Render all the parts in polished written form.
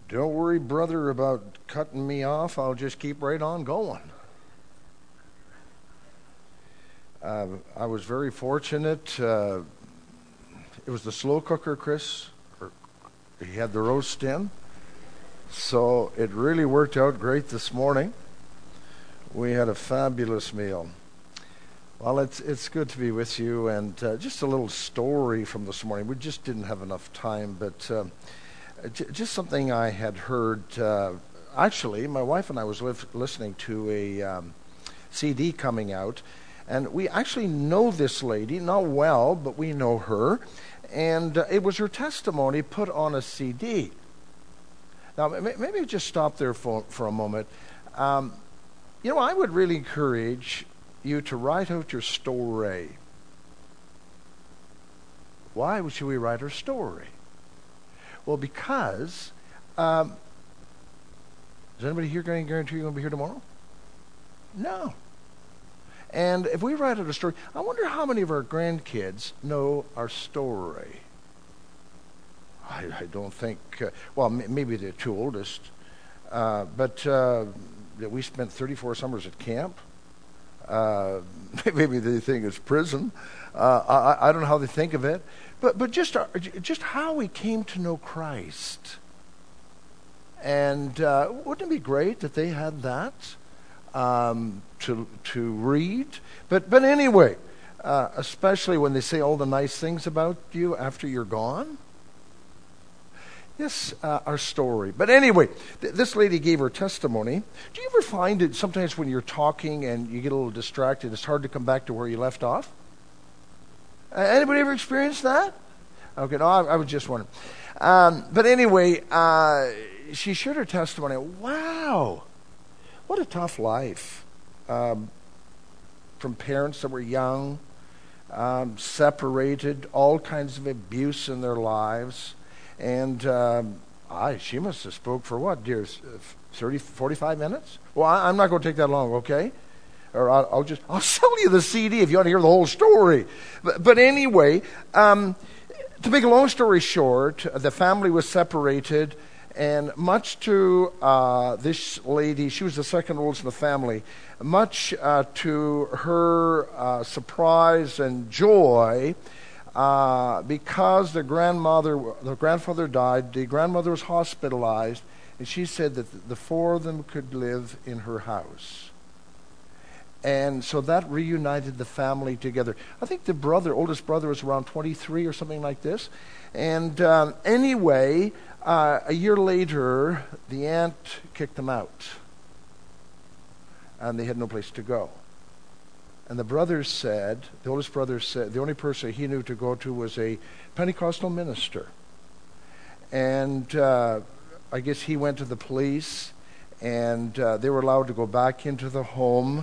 Don't worry, brother, about cutting me off. I'll just keep right on going. I was very fortunate. It was the slow cooker, Chris. He had the roast in. So it really worked out great this morning. We had a fabulous meal. Well, it's good to be with you. And just a little story from this morning. We just didn't have enough time, but just something I had heard. Actually, my wife and I was listening to a CD coming out. And we actually know this lady, not well, but we know her. And it was her testimony put on a CD. Now, maybe just stop there for a moment. I would really encourage you to write out your story. Why should we write our story? Well, because, is anybody here going to guarantee you're going to be here tomorrow? No. And if we write out a story, I wonder how many of our grandkids know our story. I don't think, maybe the two oldest, but we spent 34 summers at camp. Maybe they think it's prison. I don't know how they think of it. But just how we came to know Christ. And wouldn't it be great that they had that? To read, but anyway, especially when they say all the nice things about you after you're gone. Yes, our story. But anyway, this lady gave her testimony. Do you ever find it sometimes when you're talking and you get a little distracted, it's hard to come back to where you left off? Anybody ever experienced that? Okay, no, I was just wondering. But anyway, she shared her testimony. Wow. What a tough life. From parents that were young, separated, all kinds of abuse in their lives. And she must have spoke for what, dear, 30, 45 minutes? Well, I'm not going to take that long, okay? Or I'll sell you the CD if you want to hear the whole story. But anyway, to make a long story short, the family was separated. And much to this lady, she was the second oldest in the family, much to her surprise and joy, because the grandfather died, the grandmother was hospitalized, and she said that the four of them could live in her house. And so that reunited the family together. I think the oldest brother was around 23 or something like this. And anyway, a year later, the aunt kicked them out. And they had no place to go. And the oldest brother said, the only person he knew to go to was a Pentecostal minister. And I guess he went to the police, and they were allowed to go back into the home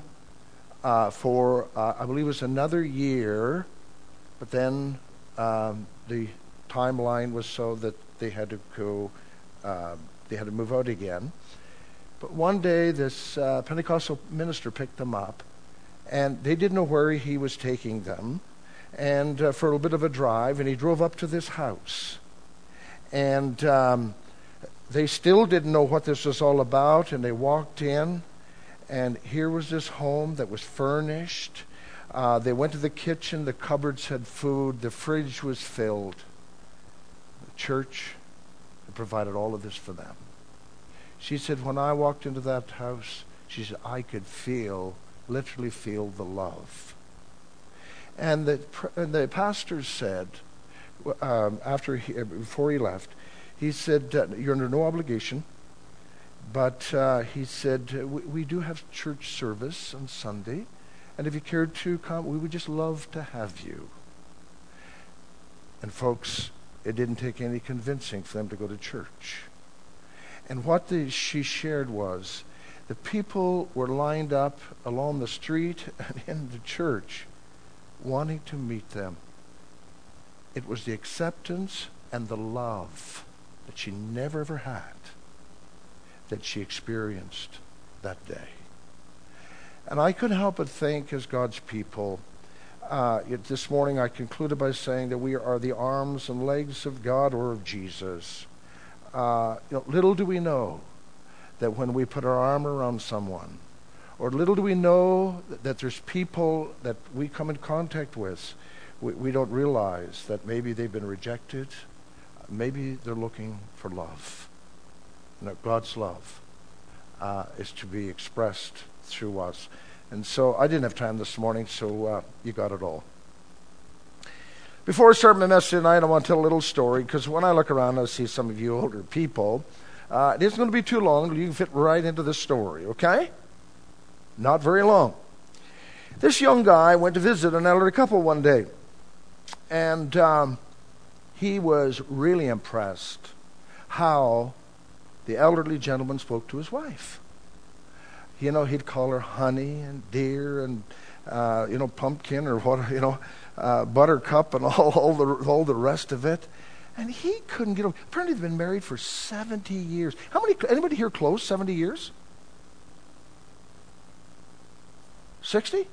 for, I believe it was another year. But then the timeline was so that they had to go, they had to move out again. But one day this Pentecostal minister picked them up, and they didn't know where he was taking them, and for a little bit of a drive, and he drove up to this house. And they still didn't know what this was all about, and they walked in, and here was this home that was furnished. They went to the kitchen, the cupboards had food, the fridge was filled. The church had provided all of this for them. She said, when I walked into that house, she said, I could literally feel the love. And the pastor said, before he left, he said, you're under no obligation, but he said, we do have church service on Sunday, and if you cared to come, we would just love to have you. And folks, it didn't take any convincing for them to go to church. And what she shared was, the people were lined up along the street and in the church wanting to meet them. It was the acceptance and the love that she never ever had that she experienced that day. And I couldn't help but think, as God's people, this morning I concluded by saying that we are the arms and legs of God or of Jesus. little do we know that when we put our arm around someone, or little do we know that there's people that we come in contact with, we don't realize that maybe they've been rejected. Maybe they're looking for love. God's love is to be expressed through us. And so I didn't have time this morning, so you got it all. Before I start my message tonight, I want to tell a little story, because when I look around, I see some of you older people. It isn't going to be too long. You can fit right into the story, okay? Not very long. This young guy went to visit an elderly couple one day, and he was really impressed how the elderly gentleman spoke to his wife. He'd call her honey and dear and pumpkin or what, buttercup and all the rest of it. And he couldn't get over. Apparently, they've been married for 70 years. Anybody here close 70 years? 60?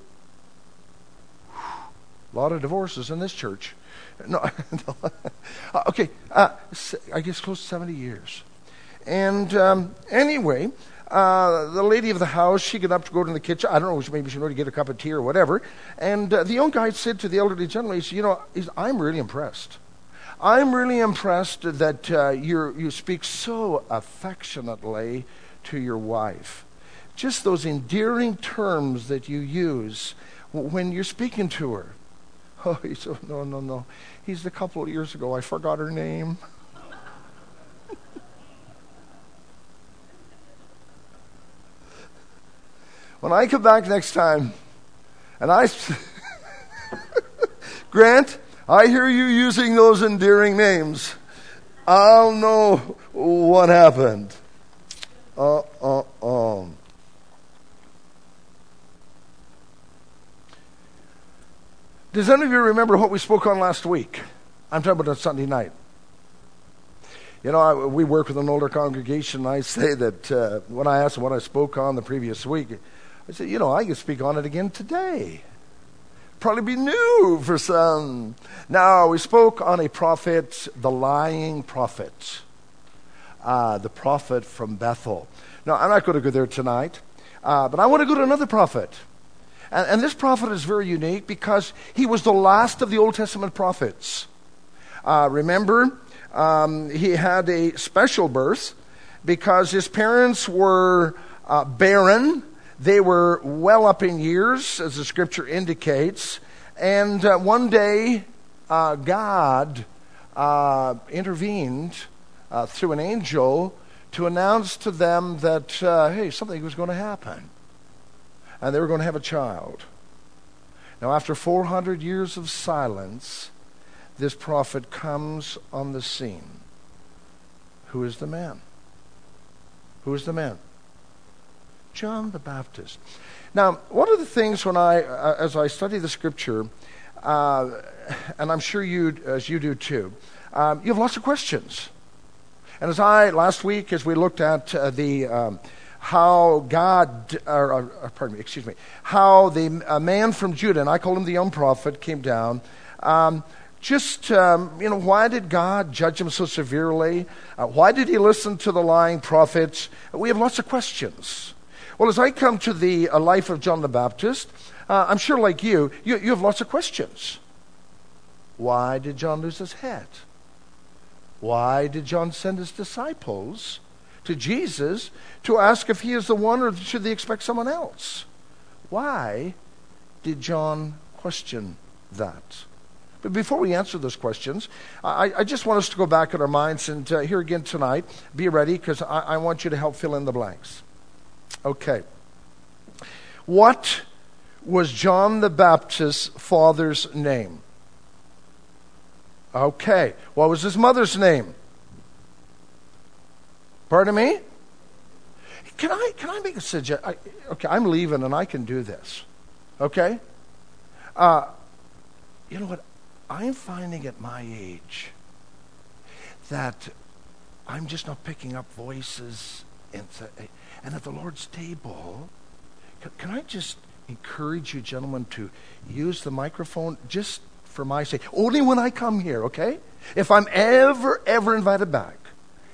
A lot of divorces in this church. No, okay, I guess close to 70 years. And anyway, the lady of the house, she got up to go to the kitchen. I don't know, maybe she wanted to get a cup of tea or whatever. And the young guy said to the elderly gentleman, he said, I'm really impressed. I'm really impressed that you speak so affectionately to your wife. Just those endearing terms that you use when you're speaking to her. Oh, he said, no. He's a couple of years ago. I forgot her name. When I come back next time, and Grant, I hear you using those endearing names, I'll know what happened. Does any of you remember what we spoke on last week? I'm talking about on Sunday night. We work with an older congregation, and I say that when I ask them what I spoke on the previous week, I say, I can speak on it again today. Probably be new for some. Now, we spoke on a prophet, the lying prophet, the prophet from Bethel. Now, I'm not going to go there tonight, but I want to go to another prophet. And this prophet is very unique because he was the last of the Old Testament prophets. Remember, he had a special birth because his parents were barren. They were well up in years, as the scripture indicates. And one day, God intervened through an angel to announce to them that, hey, something was going to happen. And they were going to have a child. Now, after 400 years of silence, this prophet comes on the scene. Who is the man? Who is the man? John the Baptist. Now, one of the things when as I study the scripture, and I'm sure as you do too, you have lots of questions. And last week, as we looked at how how the man from Judah, and I call him the young prophet, came down. Why did God judge him so severely? Why did he listen to the lying prophets? We have lots of questions. Well, as I come to the life of John the Baptist, I'm sure like you have lots of questions. Why did John lose his head? Why did John send his disciples to Jesus to ask if he is the one, or should they expect someone else? Why did John question that? But before we answer those questions, I just want us to go back in our minds and here again tonight, be ready, because I want you to help fill in the blanks. Okay. What was John the Baptist's father's name? Okay. What was his mother's name? Pardon me? Can I make a suggestion? Okay, I'm leaving and I can do this. Okay? You know what? I'm finding at my age that I'm just not picking up voices and at the Lord's table. Can I just encourage you, gentlemen, to use the microphone just for my sake? Only when I come here, okay? If I'm ever invited back.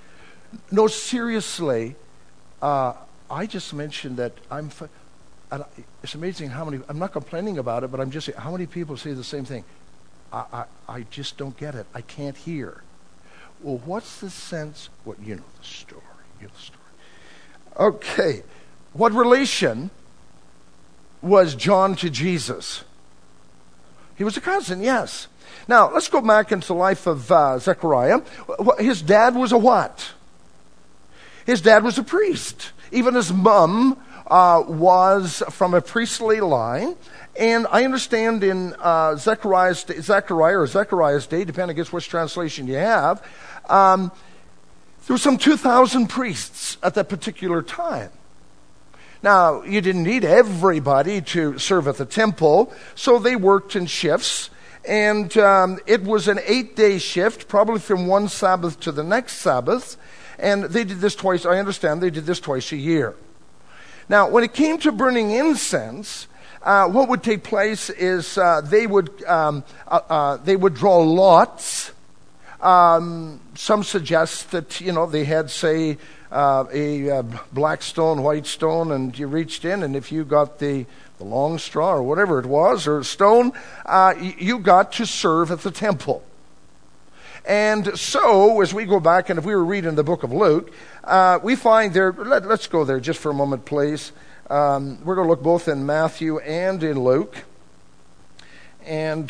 No, seriously, I just mentioned that and it's amazing how many, I'm not complaining about it, but I'm just saying, how many people say the same thing? I just don't get it. I can't hear. Well, what's the sense? Well, you know the story. You know the story. Okay. What relation was John to Jesus? He was a cousin, yes. Now, let's go back into the life of Zechariah. His dad was a what? His dad was a priest. Even his mom was from a priestly line. And I understand in Zechariah's day, depending on which translation you have, there were some 2,000 priests at that particular time. Now, you didn't need everybody to serve at the temple, so they worked in shifts. And it was an 8-day shift, probably from one Sabbath to the next Sabbath. And they did this twice. I understand they did this twice a year. Now, when it came to burning incense, what would take place is they would draw lots. Some suggest that they had, say, a black stone, white stone, and you reached in, and if you got the long straw or whatever it was, or stone, you got to serve at the temple. And so, as we go back, and if we were reading the book of Luke, we find there, let's go there just for a moment, please. We're going to look both in Matthew and in Luke. And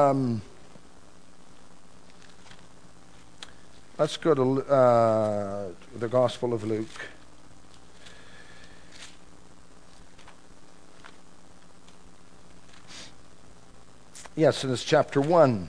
let's go to the Gospel of Luke. Yes, and it's chapter 1.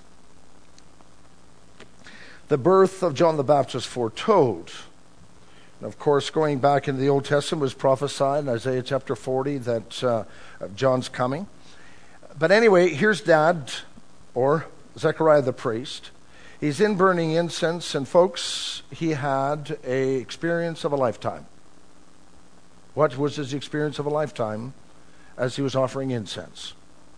The birth of John the Baptist foretold. And of course, going back into the Old Testament, was prophesied in Isaiah chapter 40 that John's coming. But anyway, here's Dad, or Zechariah the priest. He's in burning incense, and folks, he had an experience of a lifetime. What was his experience of a lifetime as he was offering incense?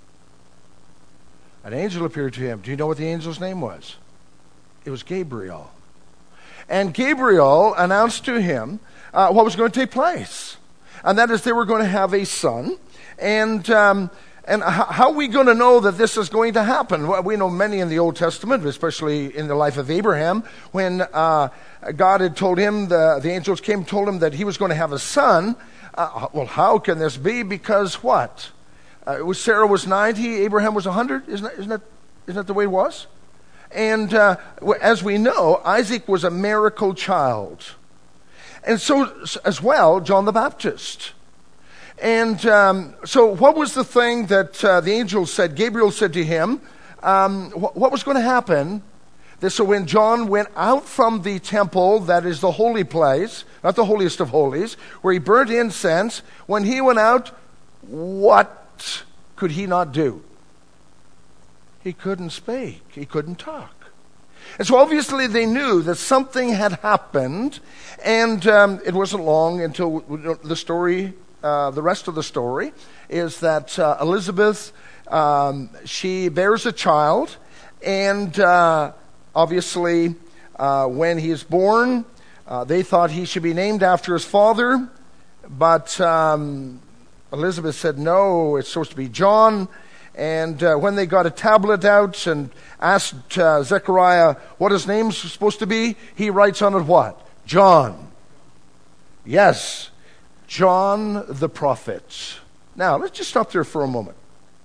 An angel appeared to him. Do you know what the angel's name was? It was Gabriel. And Gabriel announced to him what was going to take place. And that is they were going to have a son. And how are we going to know that this is going to happen? Well, we know many in the Old Testament, especially in the life of Abraham, when God had told him, the angels came and told him that he was going to have a son. Well, how can this be? Because what? Sarah was 90, Abraham was 100. Isn't that the way it was? And as we know, Isaac was a miracle child. And so, as well, John the Baptist. And so what was the thing that the angel said, Gabriel said to him, what was going to happen? So when John went out from the temple, that is the holy place, not the holiest of holies, where he burnt incense, when he went out, what could he not do? He couldn't speak. He couldn't talk. And so obviously they knew that something had happened, and it wasn't long until the story, the rest of the story, is that Elizabeth, she bears a child, and obviously when he is born, they thought he should be named after his father, but Elizabeth said, no, it's supposed to be John. And when they got a tablet out and asked Zechariah what his name's supposed to be, he writes on it what? John. Yes, John the prophet. Now, let's just stop there for a moment.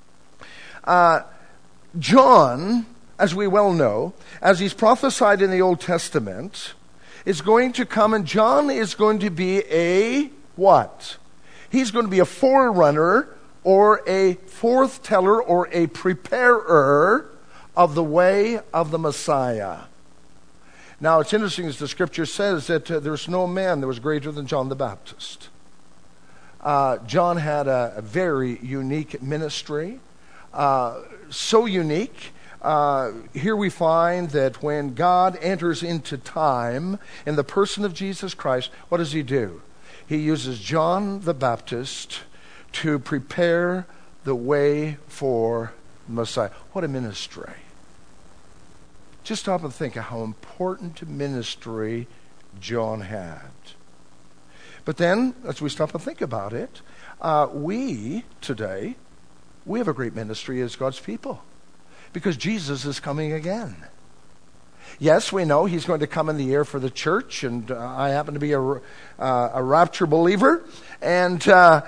John, as we well know, as he's prophesied in the Old Testament, is going to come, and John is going to be a what? He's going to be a forerunner or a forth-teller or a preparer of the way of the Messiah. Now, it's interesting as the scripture says that there's no man that was greater than John the Baptist. John had a very unique ministry, so unique. Here we find that when God enters into time in the person of Jesus Christ, what does he do? He uses John the Baptist to prepare the way for Messiah. What a ministry. Just stop and think of how important ministry John had. But then, as we stop and think about it, we today, we have a great ministry as God's people because Jesus is coming again. Yes, we know he's going to come in the air for the church, and I happen to be a rapture believer. And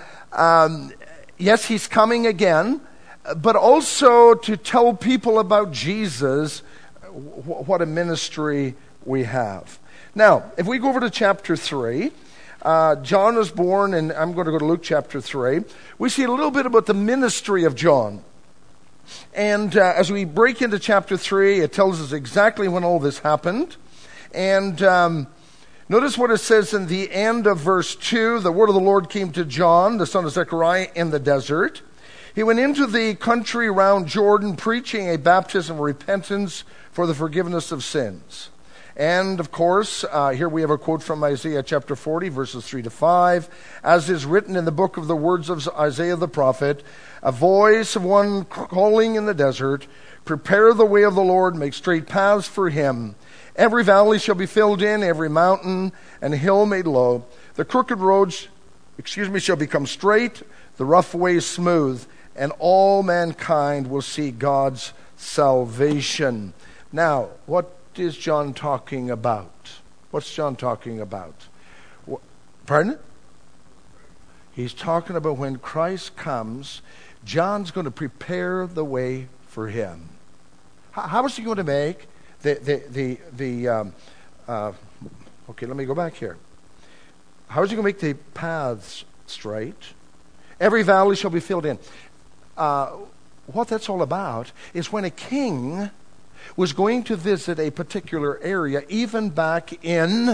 yes, he's coming again, but also to tell people about Jesus, what a ministry we have. Now, if we go over to chapter 3, John was born, and I'm going to go to Luke chapter 3. We see a little bit about the ministry of John. And as we break into chapter 3, it tells us exactly when all this happened. And notice what it says in the end of verse 2. The word of the Lord came to John, the son of Zechariah, in the desert. He went into the country around Jordan, preaching a baptism of repentance for the forgiveness of sins. And, of course, here we have a quote from Isaiah chapter 40, verses 3 to 5. As is written in the book of the words of Isaiah the prophet, a voice of one calling in the desert, prepare the way of the Lord, make straight paths for him. Every valley shall be filled in, every mountain and hill made low. The crooked roads, shall become straight, the rough ways smooth, and all mankind will see God's salvation. Now, what is John talking about? What's John talking about? Pardon? He's talking about when Christ comes, John's going to prepare the way for him. How is he going to make okay, let me go back here. How is he going to make the paths straight? Every valley shall be filled in. What that's all about is when a king was going to visit a particular area, even back in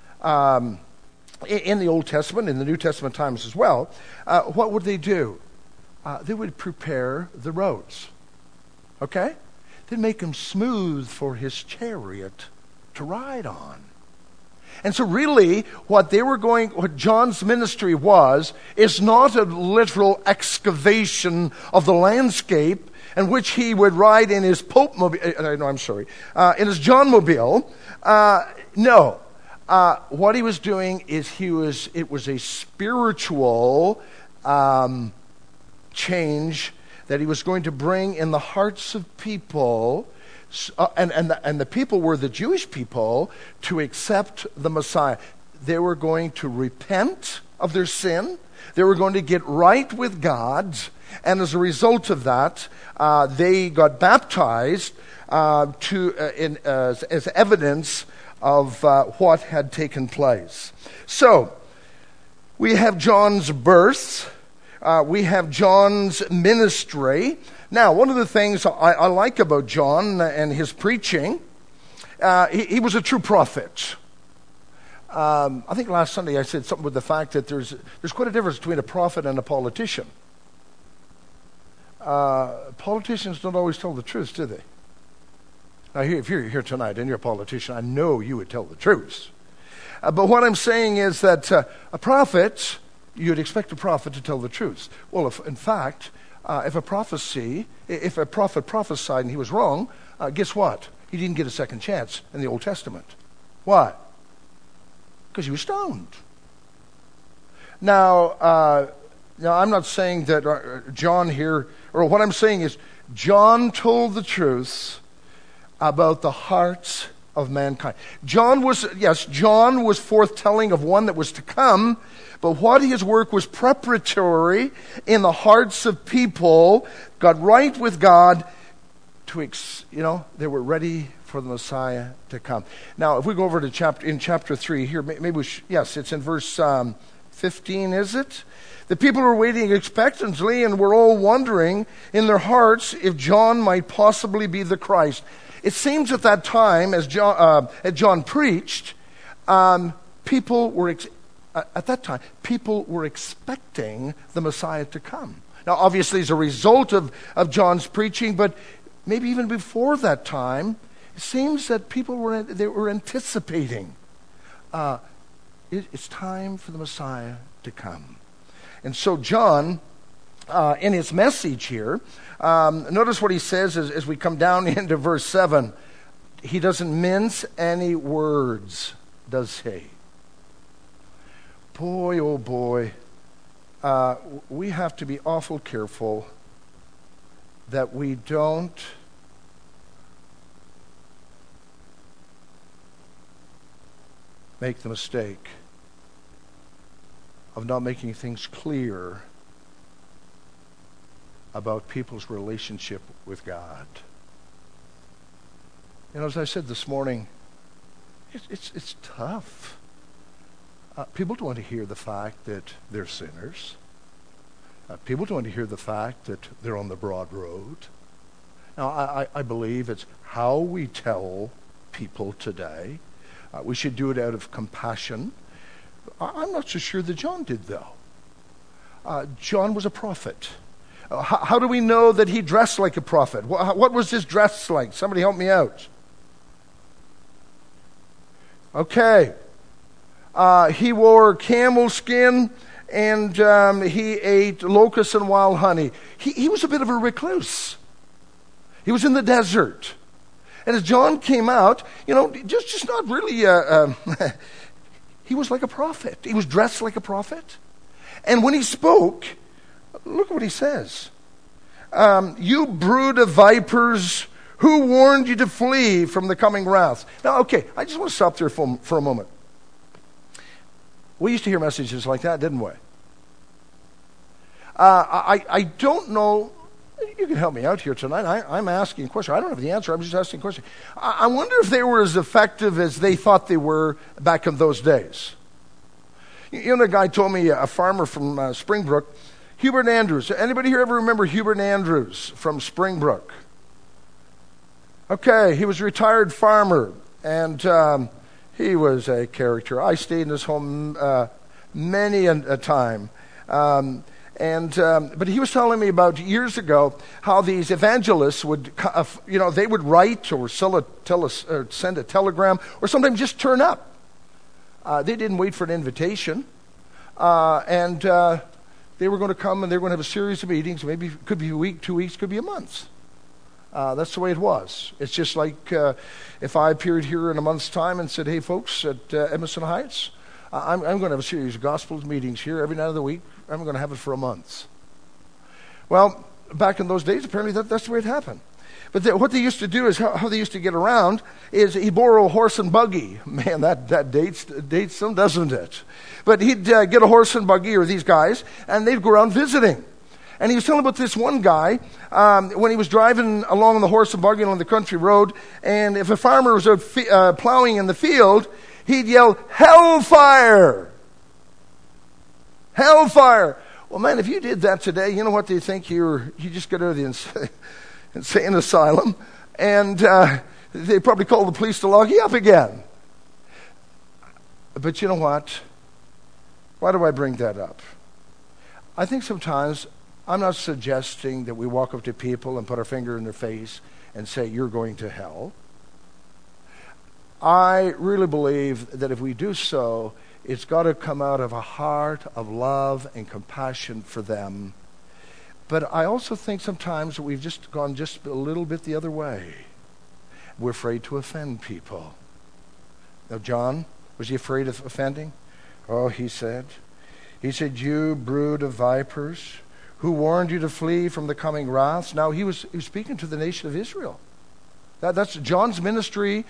the Old Testament, in the New Testament times as well, what would they do? They would prepare the roads. Okay? They'd make them smooth for his chariot to ride on. And so really, what John's ministry is not a literal excavation of the landscape in which he would ride in his in his John-mobile. No. What he was doing is it was a spiritual change that he was going to bring in the hearts of people, and the people were the Jewish people, to accept the Messiah. They were going to repent of their sin. They were going to get right with God. And as a result of that, they got baptized as evidence of what had taken place. So, we have John's birth. We have John's ministry. Now, one of the things I like about John and his preaching, he was a true prophet. I think last Sunday I said something with the fact that there's quite a difference between a prophet and a politician. Politicians don't always tell the truth, do they? Now, if you're here tonight and you're a politician, I know you would tell the truth. But what I'm saying is that a prophet, you'd expect a prophet to tell the truth. Well, if a prophet prophesied and he was wrong, guess what? He didn't get a second chance in the Old Testament. Why? Because he was stoned. Now, I'm not saying that John here, or what I'm saying is John told the truth about the hearts of mankind. John was forthtelling of one that was to come, but what his work was preparatory in the hearts of people, got right with God, they were ready for the Messiah to come. Now, if we go over to chapter 3 here, maybe it's in verse 15, is it? The people were waiting expectantly and were all wondering in their hearts if John might possibly be the Christ. It seems at that time, as John preached, people were expecting the Messiah to come. Now, obviously, as a result of John's preaching, but maybe even before that time, it seems that people were anticipating. It's time for the Messiah to come. And so John, in his message here, notice what he says as we come down into verse 7. He doesn't mince any words. does he? Boy, oh boy, we have to be awful careful that we don't make the mistake of not making things clear about people's relationship with God. You know, as I said this morning, it's tough. People don't want to hear the fact that they're sinners. People don't want to hear the fact that they're on the broad road. Now, I believe it's how we tell people today. We should do it out of compassion. I'm not so sure that John did, though. John was a prophet. How do we know that he dressed like a prophet? What was his dress like? Somebody help me out. Okay. He wore camel skin, and he ate locusts and wild honey. He was a bit of a recluse. He was in the desert. And as John came out, you know, just not really, he was like a prophet. He was dressed like a prophet. And when he spoke, look what he says. You brood of vipers, who warned you to flee from the coming wrath? Now, okay, I just want to stop there for a moment. We used to hear messages like that, didn't we? I don't know. You can help me out here tonight. I'm asking a question. I don't have the answer. I'm just asking a question. I wonder if they were as effective as they thought they were back in those days. You know, the guy told me, a farmer from Springbrook, Hubert Andrews. Anybody here ever remember Hubert Andrews from Springbrook? Okay, he was a retired farmer, and he was a character. I stayed in his home many a time. But he was telling me about years ago how these evangelists would, they would write or send a telegram or sometimes just turn up. They didn't wait for an invitation. They were going to come and they were going to have a series of meetings. Maybe it could be a week, 2 weeks, could be a month. That's the way it was. It's just like if I appeared here in a month's time and said, hey, folks, at Edmondson Heights, I'm going to have a series of gospel meetings here every night of the week. I'm going to have it for a month. Well, back in those days, apparently that's the way it happened. But what they used to do is, how they used to get around is he'd borrow a horse and buggy. Man, that dates them, doesn't it? But he'd get a horse and buggy, or these guys, and they'd go around visiting. And he was telling about this one guy, when he was driving along the horse and buggy on the country road, and if a farmer was out plowing in the field, he'd yell, "Hellfire! Hellfire!" Well, man, if you did that today, you know what they think? You just got out of the insane asylum, and they probably call the police to lock you up again. But you know what? Why do I bring that up? I think sometimes I'm not suggesting that we walk up to people and put our finger in their face and say, "You're going to hell." I really believe that if we do so, it's got to come out of a heart of love and compassion for them. But I also think sometimes we've just gone just a little bit the other way. We're afraid to offend people. Now, John, was he afraid of offending? Oh, he said, "You brood of vipers, who warned you to flee from the coming wraths." Now, he was speaking to the nation of Israel. That's John's ministry.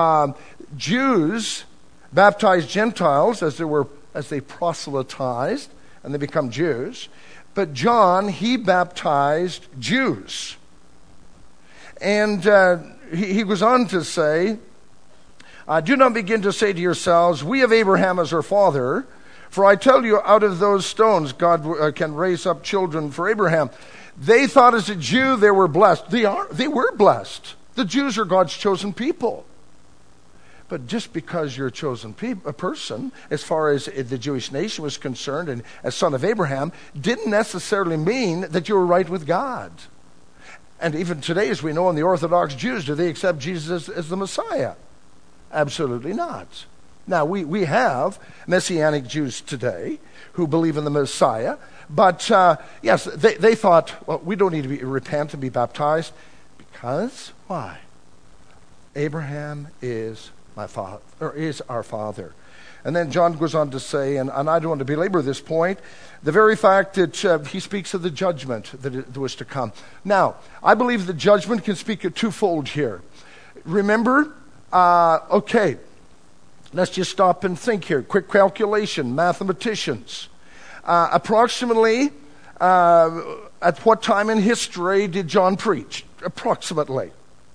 Jews baptized Gentiles as they proselytized, and they become Jews. But John, he baptized Jews. And he goes on to say, "Do not begin to say to yourselves, 'We have Abraham as our father.' For I tell you, out of those stones God can raise up children for Abraham." They thought as a Jew they were blessed. They were blessed. The Jews are God's chosen people. But just because you're a chosen person, as far as the Jewish nation was concerned, and as son of Abraham, didn't necessarily mean that you were right with God. And even today, as we know in the Orthodox Jews, do they accept Jesus as the Messiah? Absolutely not. Now, we have Messianic Jews today who believe in the Messiah, but yes, they thought, well, we don't need to repent and be baptized, because why? Abraham is my Father, or is our Father. And then John goes on to say, and I don't want to belabor this point, the very fact that he speaks of the judgment that was to come. Now, I believe the judgment can speak a twofold here. Remember, okay, let's just stop and think here. Quick calculation, mathematicians. Approximately, at what time in history did John preach? Approximately.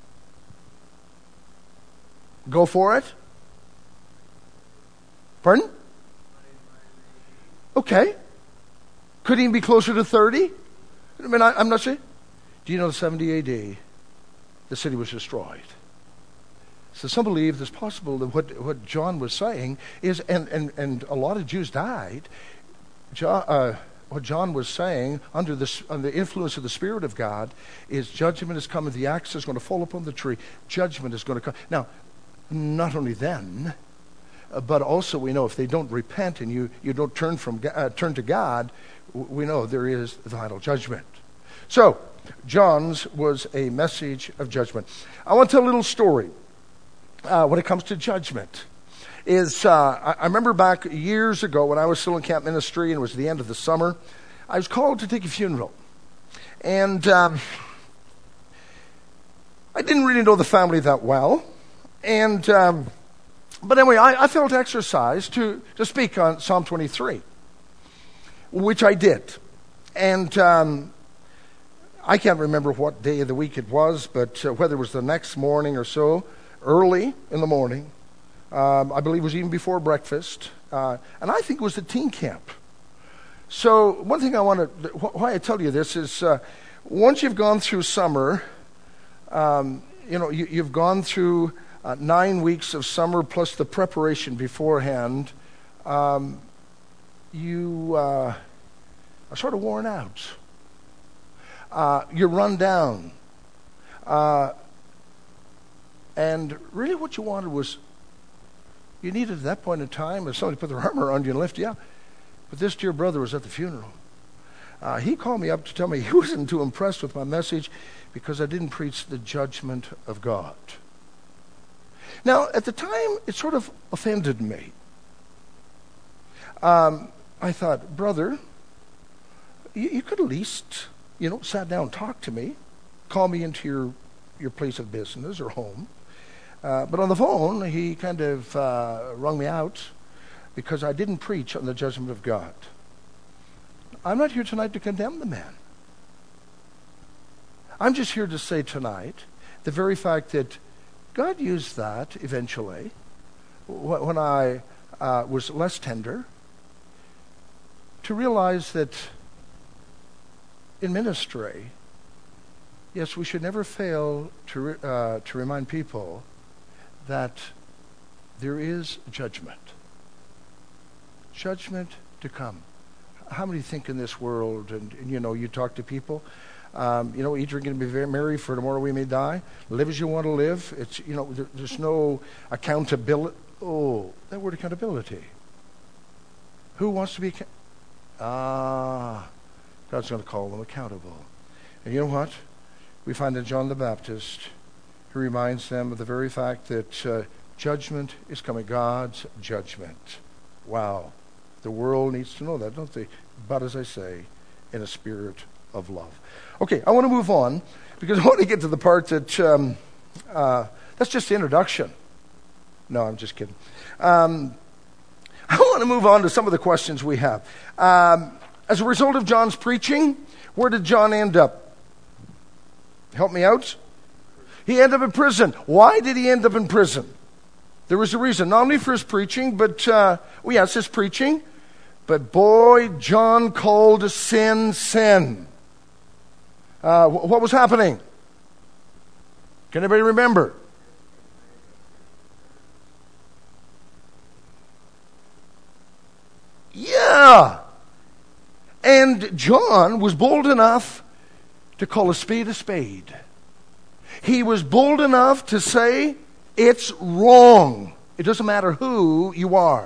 Go for it. Pardon? Okay. Could he be closer to 30? I mean, I'm not sure. Do you know 70 AD, the city was destroyed? So some believe it's possible that what John was saying is, and a lot of Jews died. What John was saying, under the influence of the Spirit of God, is judgment is coming. The axe is going to fall upon the tree. Judgment is going to come. Now, not only then, but also we know if they don't repent and you don't turn to God, we know there is the final judgment. So, John's was a message of judgment. I want to tell a little story when it comes to judgment. I remember back years ago when I was still in camp ministry and it was the end of the summer, I was called to take a funeral. And I didn't really know the family that well. And but anyway, I felt exercised to speak on Psalm 23, which I did. And I can't remember what day of the week it was, but whether it was the next morning or so, early in the morning, I believe it was even before breakfast, and I think it was the teen camp. So one thing why I tell you this is, once you've gone through summer, you've gone through 9 weeks of summer plus the preparation beforehand, you are sort of worn out. You're run down. And really what you wanted was, you needed at that point in time, if somebody put their arm around you and lift you up. But this dear brother was at the funeral. He called me up to tell me he wasn't too impressed with my message because I didn't preach the judgment of God. Now, at the time, it sort of offended me. I thought, brother, you could at least, sat down and talk to me, call me into your place of business or home. But on the phone, he kind of wrung me out because I didn't preach on the judgment of God. I'm not here tonight to condemn the man. I'm just here to say tonight the very fact that God used that eventually when I was less tender to realize that in ministry, yes, we should never fail to remind people that there is judgment. Judgment to come. How many think in this world, and you talk to people, eat, drink, and be very merry, for tomorrow we may die. Live as you want to live. It's, there's no accountability. Oh, that word accountability. Who wants to be God's going to call them accountable. And you know what? We find in John the Baptist, he reminds them of the very fact that judgment is coming. God's judgment. Wow. The world needs to know that, don't they? But as I say, in a spirit of love. Okay, I want to move on because I want to get to the part that that's just the introduction. No, I'm just kidding. I want to move on to some of the questions we have. As a result of John's preaching, where did John end up? Help me out. He ended up in prison. Why did he end up in prison? There was a reason, not only for his preaching, but, yes, his preaching, but boy, John called sin, sin. What was happening? Can anybody remember? Yeah. And John was bold enough to call a spade a spade. He was bold enough to say, it's wrong. It doesn't matter who you are.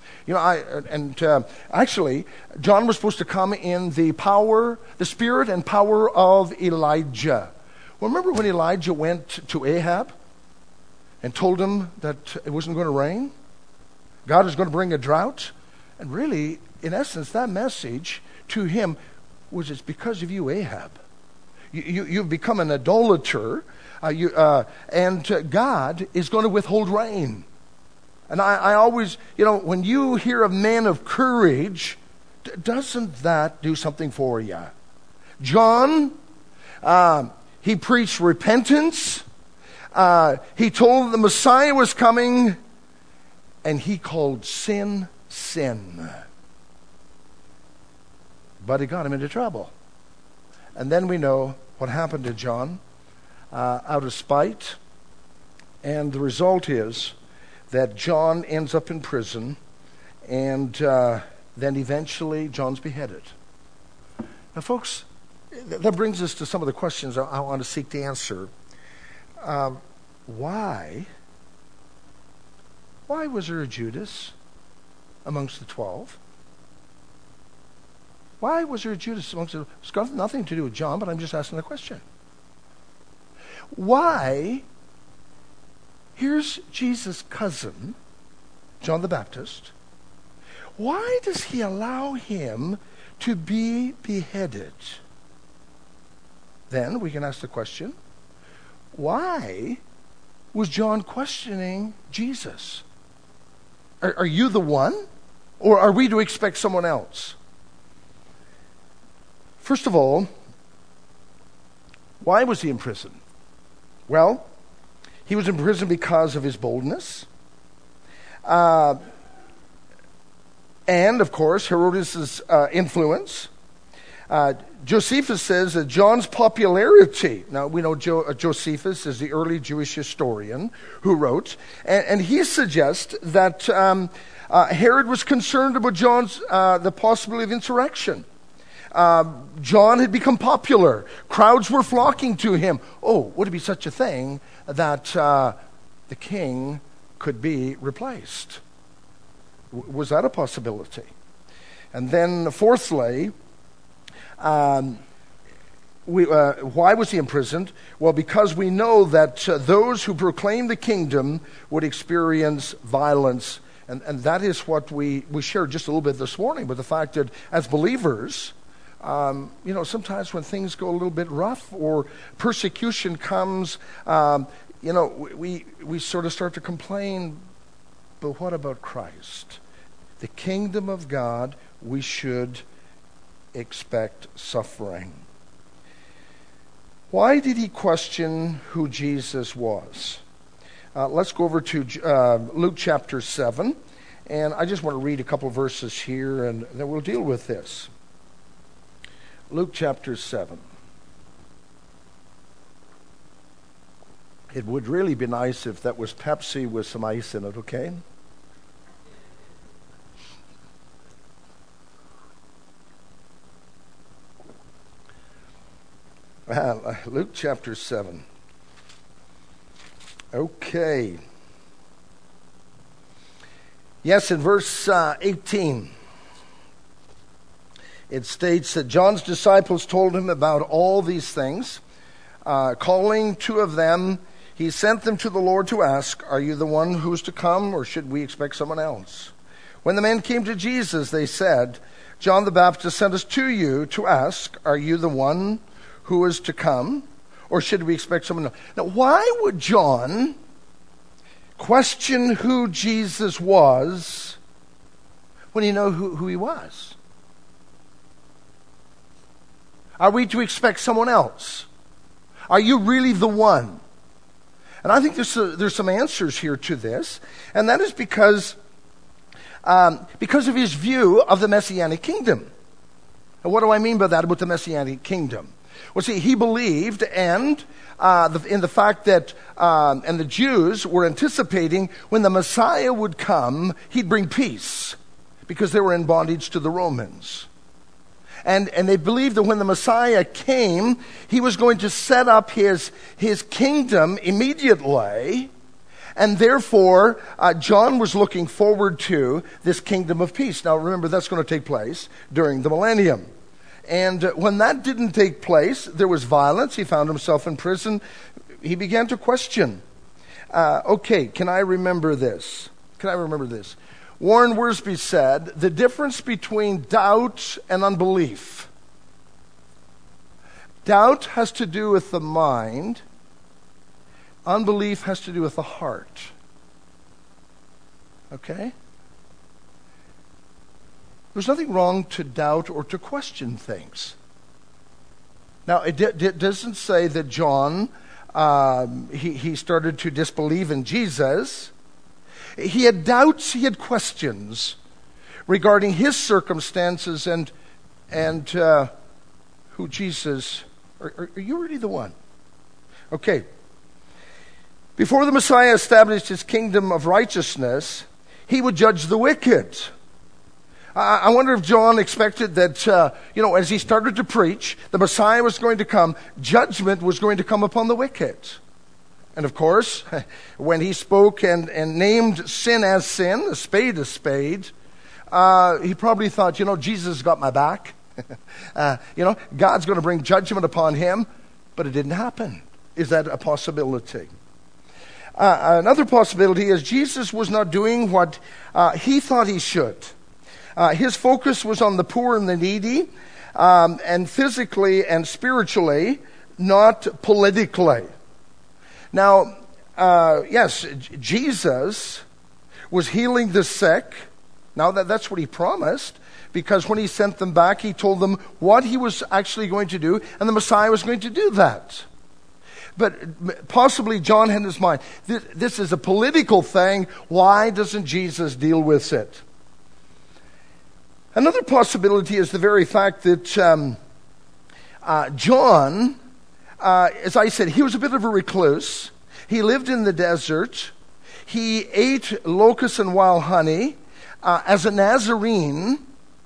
Actually, John was supposed to come in the spirit and power of Elijah. Well, remember when Elijah went to Ahab? and told him that it wasn't going to rain. God is going to bring a drought. And really, in essence, that message to him was, it's because of you, Ahab. You've become an idolater, and God is going to withhold rain. And I always, when you hear of men of courage, doesn't that do something for you? John, he preached repentance. He told the Messiah was coming, and he called sin, sin. But it got him into trouble. And then we know what happened to John out of spite. And the result is that John ends up in prison, and then eventually John's beheaded. Now, folks, that brings us to some of the questions I want to seek to answer. Why was there a Judas amongst the 12? Why was there a Judas amongst the 12? It's got nothing to do with John, but I'm just asking the question. Why? Here's Jesus' cousin, John the Baptist. Why does he allow him to be beheaded? Then we can ask the question, why was John questioning Jesus? Are you the one? Or are we to expect someone else? First of all, why was he in prison? Well, he was in prison because of his boldness. And, of course, Herodes' influence. Josephus says that John's popularity, now we know Josephus is the early Jewish historian who wrote, and he suggests that Herod was concerned about John's, the possibility of insurrection. John had become popular. Crowds were flocking to him. Oh, would it be such a thing that the king could be replaced? Was that a possibility? And then fourthly, why was he imprisoned? Well, because we know that those who proclaim the kingdom would experience violence. And that is what we shared just a little bit this morning, but the fact that as believers, sometimes when things go a little bit rough or persecution comes, we sort of start to complain, but what about Christ? The kingdom of God, we should expect suffering. Why did he question who Jesus was? Let's go over to Luke chapter 7, and I just want to read a couple of verses here, and then we'll deal with this. Luke chapter 7. It would really be nice if that was Pepsi with some ice in it, okay? Luke chapter 7. Okay. Yes, in verse 18, it states that John's disciples told him about all these things. Calling two of them, he sent them to the Lord to ask, "Are you the one who is to come, or should we expect someone else?" When the men came to Jesus, they said, "John the Baptist sent us to you to ask, 'Are you the one who is to come, or should we expect someone else?'" Now, why would John question who Jesus was when he knew who he was? Are we to expect someone else? Are you really the one? And I think there's some answers here to this, and that is because of his view of the Messianic kingdom. And what do I mean by that about the Messianic kingdom? Well, see, he believed in the fact that, and the Jews were anticipating when the Messiah would come, he'd bring peace, because they were in bondage to the Romans. And they believed that when the Messiah came, he was going to set up his kingdom immediately. And therefore, John was looking forward to this kingdom of peace. Now remember, that's going to take place during the millennium. And when that didn't take place, there was violence. He found himself in prison. He began to question. Okay, can I remember this? Warren Wiersbe said, the difference between doubt and unbelief. Doubt has to do with the mind. Unbelief has to do with the heart. Okay? There's nothing wrong to doubt or to question things. Now, it doesn't say that John, he started to disbelieve in Jesus. He had doubts, he had questions regarding his circumstances and who Jesus. Are you really the one? Okay. Before the Messiah established his kingdom of righteousness, he would judge the wicked. I wonder if John expected that, as he started to preach, the Messiah was going to come, judgment was going to come upon the wicked. And of course, when he spoke and named sin as sin, a spade, he probably thought, Jesus got my back. God's going to bring judgment upon him. But it didn't happen. Is that a possibility? Another possibility is Jesus was not doing what he thought he should. His focus was on the poor and the needy, and physically and spiritually, not politically. Now, yes, Jesus was healing the sick. Now, that's what he promised, because when he sent them back, he told them what he was actually going to do, and the Messiah was going to do that. But possibly John had in his mind, this is a political thing. Why doesn't Jesus deal with it? Another possibility is the very fact that John, as I said, he was a bit of a recluse. He lived in the desert. He ate locusts and wild honey. As a Nazarene,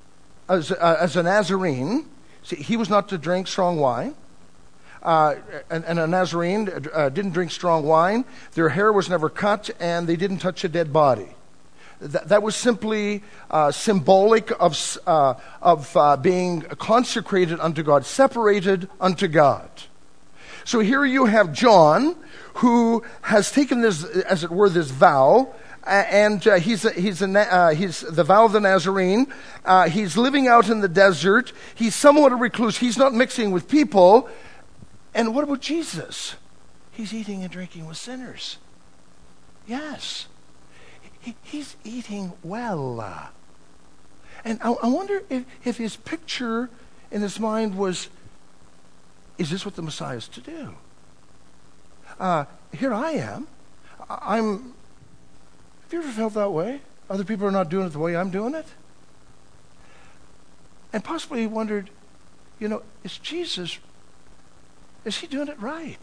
see, he was not to drink strong wine. And a Nazarene didn't drink strong wine. Their hair was never cut, and they didn't touch a dead body. That was simply symbolic of being consecrated unto God, separated unto God. So here you have John, who has taken this, as it were, this vow, and he's the vow of the Nazarene. He's living out in the desert. He's somewhat a recluse. He's not mixing with people. And what about Jesus? He's eating and drinking with sinners. Yes. He's eating well. And I wonder if his picture in his mind was, is this what the Messiah is to do? Here I am. Have you ever felt that way? Other people are not doing it the way I'm doing it? And possibly he wondered, is Jesus, is he doing it right?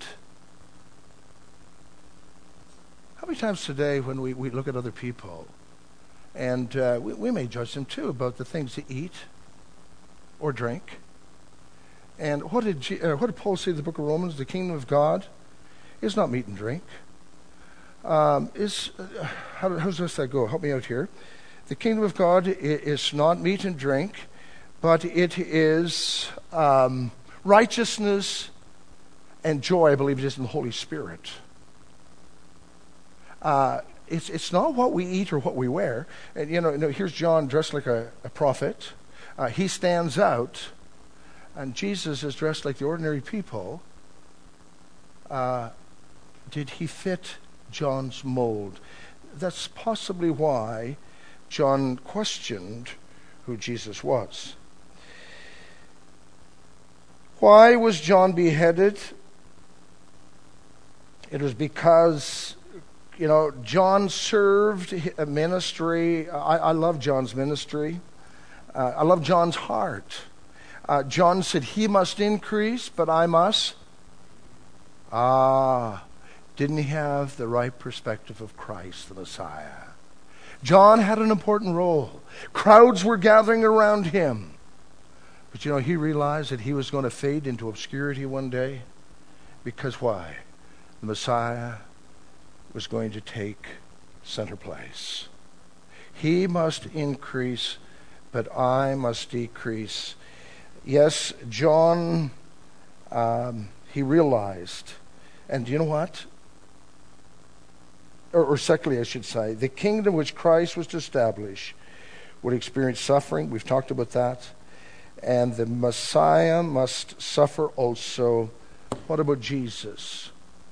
How many times today when we look at other people, and we may judge them too about the things they eat or drink. And what did Paul say in the book of Romans? The kingdom of God is not meat and drink. How does that go? Help me out here. The kingdom of God is not meat and drink, but it is righteousness and joy, I believe it is, in the Holy Spirit. It's not what we eat or what we wear. And here's John dressed like a prophet. He stands out, and Jesus is dressed like the ordinary people. Did he fit John's mold? That's possibly why John questioned who Jesus was. Why was John beheaded? It was because John served a ministry. I love John's ministry. I love John's heart. John said, he must increase, but I must. Didn't he have the right perspective of Christ, the Messiah? John had an important role. Crowds were gathering around him. But he realized that he was going to fade into obscurity one day. Because why? The Messiah was going to take center place. He must increase, but I must decrease. Yes, John, he realized, and you know what? or secondly, I should say, the kingdom which Christ was to establish would experience suffering. We've talked about that. And the Messiah must suffer also. What about Jesus?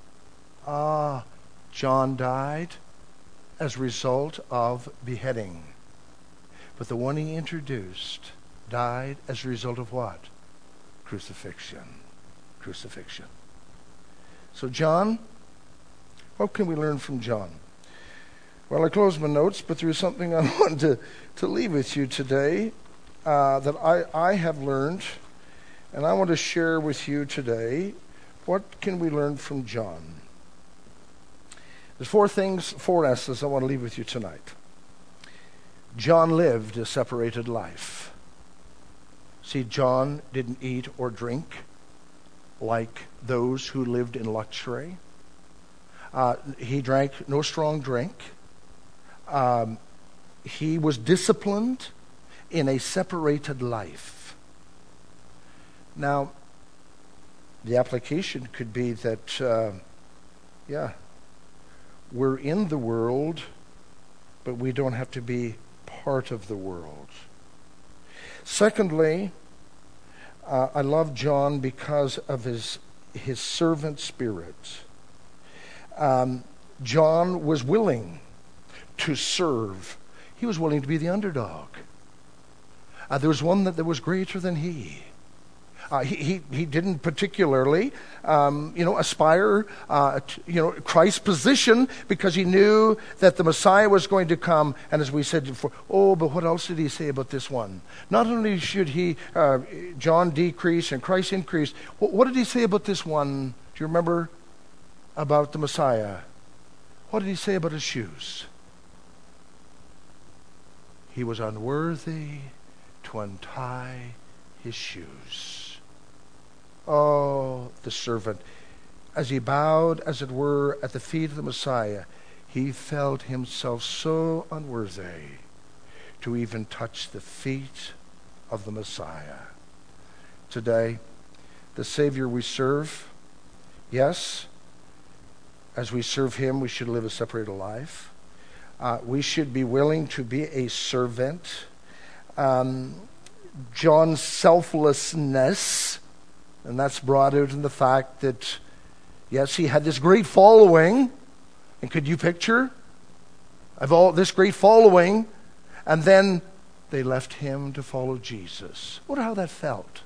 John died as a result of beheading. But the one he introduced died as a result of what? Crucifixion. Crucifixion. So John, what can we learn from John? Well, I closed my notes, but there is something I want to leave with you today that I have learned, and I want to share with you today. What can we learn from John? There's four S's I want to leave with you tonight. John lived a separated life. See, John didn't eat or drink like those who lived in luxury. He drank no strong drink. He was disciplined in a separated life. Now, the application could be that, we're in the world, but we don't have to be part of the world. Secondly, I love John because of his servant spirit. John was willing to serve. He was willing to be the underdog. There was one that was greater than he. He didn't particularly, aspire to, Christ's position, because he knew that the Messiah was going to come. And as we said before, but what else did he say about this one? Not only should John decrease and Christ increase, what did he say about this one? Do you remember about the Messiah? What did he say about his shoes? He was unworthy to untie his shoes. Oh, the servant. As he bowed, as it were, at the feet of the Messiah, he felt himself so unworthy to even touch the feet of the Messiah. Today, the Savior we serve, yes, as we serve him, we should live a separated life. We should be willing to be a servant. John's selflessness, and that's brought out in the fact that, yes, he had this great following. And could you picture of all this great following, and then they left him to follow Jesus? Wonder how that felt.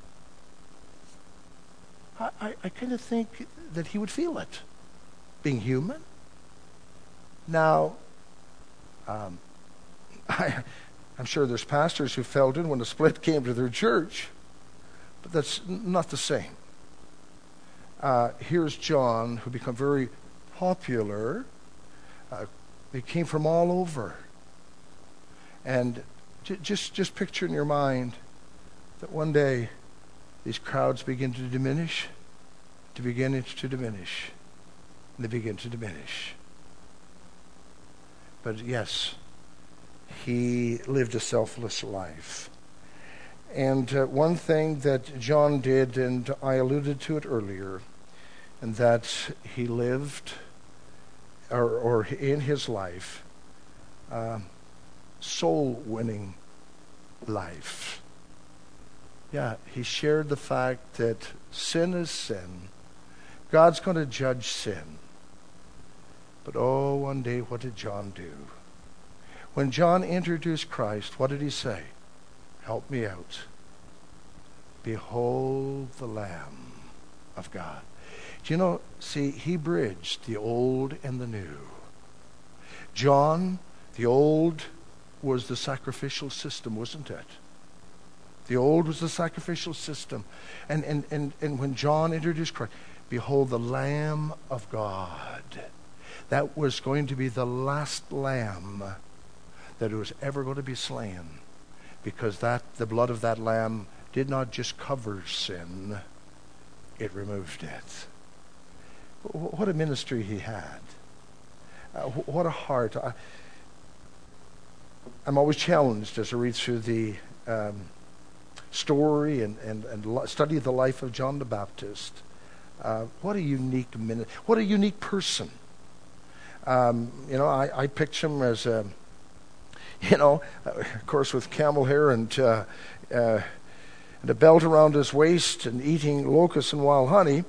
I kind of think that he would feel it, being human. Now, I'm sure there's pastors who felt it when a split came to their church, but that's not the same. Here's John, who became very popular. He came from all over. And just picture in your mind that one day these crowds begin to diminish, and they begin to diminish. But yes, he lived a selfless life. And one thing that John did, and I alluded to it earlier, and that he lived, or in his life, soul-winning life. Yeah, he shared the fact that sin is sin. God's going to judge sin. But one day, what did John do? When John introduced Christ, what did he say? Help me out. Behold the Lamb of God. Do you know, see, he bridged the old and the new. John, the old was the sacrificial system, wasn't it? The old was the sacrificial system. And when John introduced Christ, behold the Lamb of God. That was going to be the last lamb that was ever going to be slain. Because the blood of that lamb did not just cover sin, it removed it. What a ministry he had. What a heart. I'm always challenged as I read through the story and study the life of John the Baptist. What a unique person. I picture him as, of course, with camel hair and a belt around his waist and eating locusts and wild honey.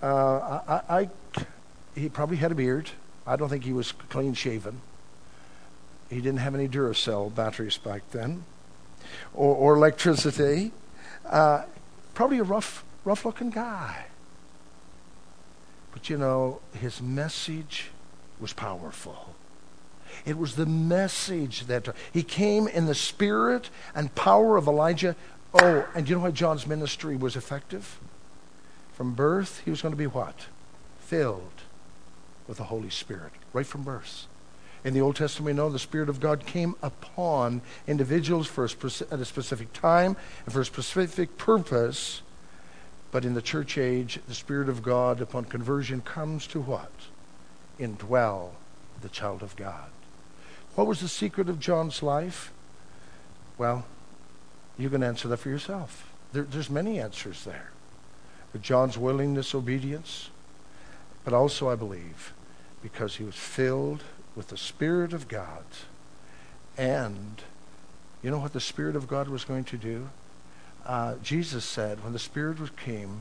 He probably had a beard. I don't think he was clean shaven. He didn't have any Duracell batteries back then, or electricity. Probably a rough-looking guy. But his message was powerful. It was the message that he came in the spirit and power of Elijah. Oh, and you know why John's ministry was effective? From birth, he was going to be what? Filled with the Holy Spirit, right from birth. In the Old Testament, we know the Spirit of God came upon individuals at a specific time and for a specific purpose. But in the church age, the Spirit of God, upon conversion, comes to what? Indwell the child of God. What was the secret of John's life? Well, you can answer that for yourself. There's many answers there. But John's willingness, obedience, but also, I believe, because he was filled with the Spirit of God. And you know what the Spirit of God was going to do? Jesus said, when the Spirit came,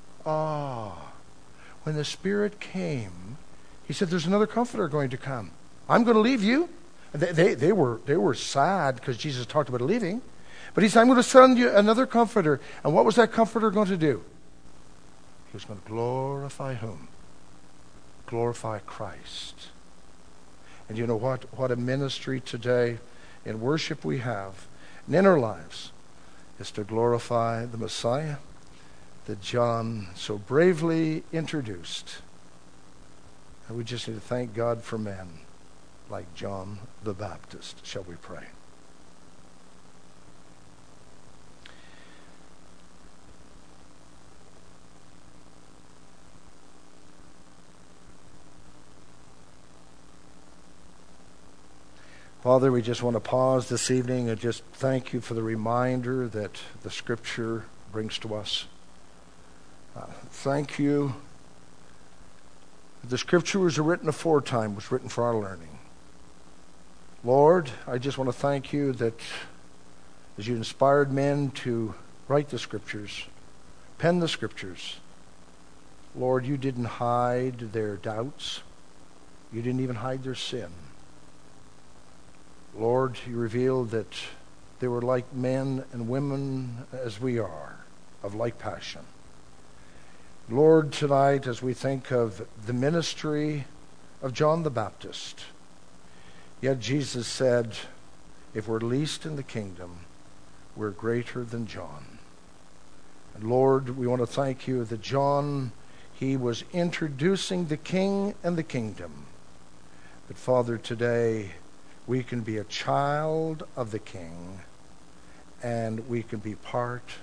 when the Spirit came, he said, there's another Comforter going to come. I'm going to leave you. They were sad because Jesus talked about leaving. But he said, I'm going to send you another Comforter. And what was that Comforter going to do? He was going to glorify whom? Glorify Christ. And you know what? What a ministry today in worship we have, and in our lives, is to glorify the Messiah that John so bravely introduced. And we just need to thank God for men like John the Baptist. Shall we pray? Father, we just want to pause this evening and just thank you for the reminder that the Scripture brings to us. Thank you. The Scripture was written aforetime, was written for our learning. Lord, I just want to thank you that as you inspired men to write the Scriptures, pen the Scriptures, Lord, you didn't hide their doubts. You didn't even hide their sin. Lord, you revealed that they were like men and women as we are, of like passion. Lord, tonight as we think of the ministry of John the Baptist, yet Jesus said, if we're least in the kingdom, we're greater than John. And Lord, we want to thank you that John, he was introducing the king and the kingdom. But Father, today, we can be a child of the King, and we can be part